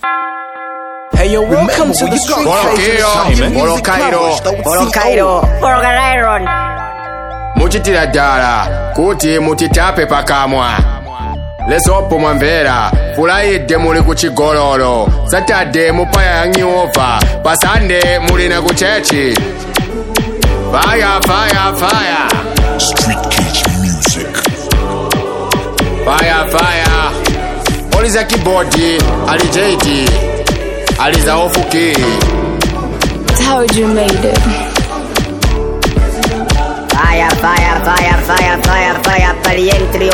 Hey yo, welcome to the street. Bolo Cairo. Muchitira dala kuti mutitape pakamwa. Lesopo mwamvera fulaide muli kuchigololo. Saturday mupaya yangiova. Pasande muli na kuchechi. Fire. Street Cage Music. Fire. Oliza keyboardi, ali JD, aliza ofuki. That's how you made it. Fire, palientri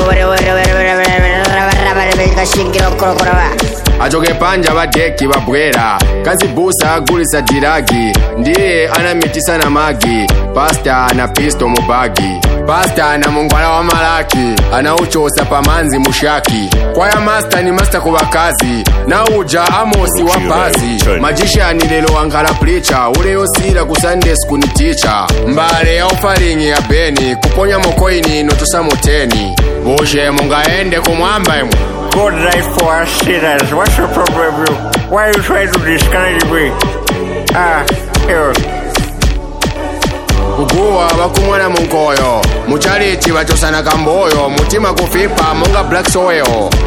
Ajoge panja badeki babwera. Kazi busa agulisa diragi. Ndiye anamitisa na magi. Pasta na pisto mubagi. Pasta na mungwala wa malaki. Anauchosa pamanzi mushaki. Kwaya master ni master kwa kazi. Na uja amosi wapazi. Majisha ni lelo angala plicha. Ule yosira kusande skuni teacher. Mbale ya ufaringi ya beni. Kuponya mokoini notusa moteni. Boshe mungaende kumwamba emu. Good life for us sinners. What's your problem, bro? Why are you trying to discourage me? Here. Kuguwa wakumwana munkoyo. Mucharichi wachosana kamboyo. Mutima kufipa munga black soil.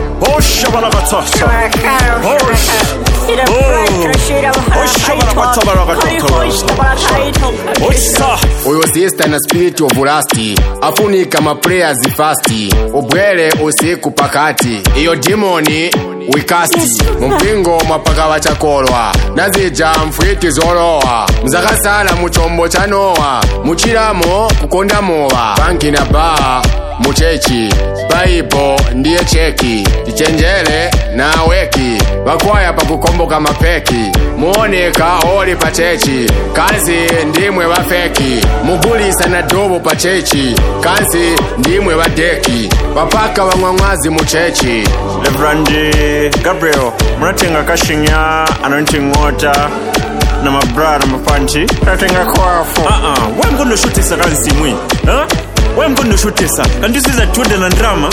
Uyo sister na spirit of rusty. Afunika ma prayers fasti. Ubwele usiku pakati. Iyo demoni wikasti. Mpingo mapaka wachakolwa. Nazija mfwiti zoroa. Mzakasala muchombo chanoa. Muchiramo kukonda moa. Banki na bar muchechi. Bible ndiye cheki. Tichenjele na weki. Bakwaya pa kukomboka mapeki. Muoneka oli pachechi. Kazi ndimwe wafeki. Mugulisa na dobo pachechi. Kazi ndimwe wadeki. Wapaka wangwangwazi muchechi. Reverend Gabriel, mnatenga kashinya, anointing water, na mabrada mapanchi. Mnatenga kwafu. Why mgondo shutisa kazi simui? Why mgondo shutisa? Can't you see that children and drama?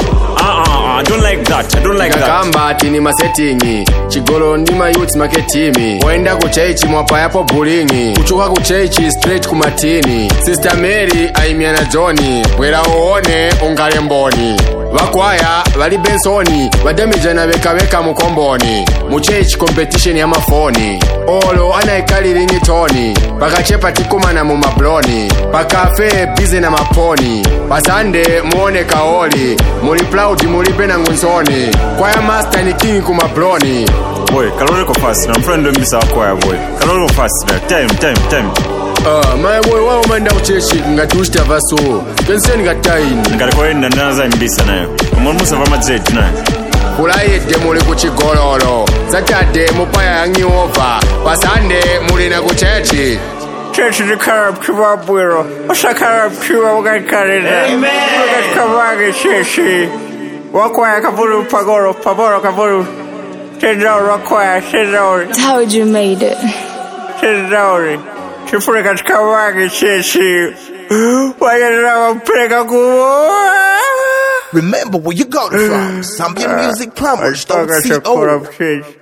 I don't like that. Gakamba ati ni masettingi. Chigolo ndima youth marketimi. Wenda kuchechi mwapa yapo bulingi. Kuchuka kuchechi straight kumatini. Sister Mary aimiana Johnny. Wera uone ungale mboni. Wakwaya wali bensoni. Wadamija na weka mukomboni. Muchechi competition ya mafoni. Olo anaikali ringi toni. Pakachepa tikuma na mumabloni. Pakafe bize na maponi. Pasande muone kaoli. Muli proud muli bena ngunzoni. Kwaya master ni king kumabloni. Boy, kalori ko fast. Na friend of Mr. Kwaya boy. Kalori ko fast. Time. My boy wao manda uchechi ngatushita vaso. Kenseni gataini. Ngalikwenda naza mbisa nayo. Umusa vama zeti nayo. Fulaide muli kuchigololo. Saturday mupaya yangiova. Pasande muli na kuchechi. Church the carb kibabwiro. Wasa carb kiba wakakarida. Amen. Wakakabage cheshi. Wakwaya kaburu paboro kaburu. Tendori wakwaya tendori. That's how you made it. Tendori. Chifure katikabage cheshi. Wayana prega kuwa. Remember where you got it from. Zambian Music Plumbers. I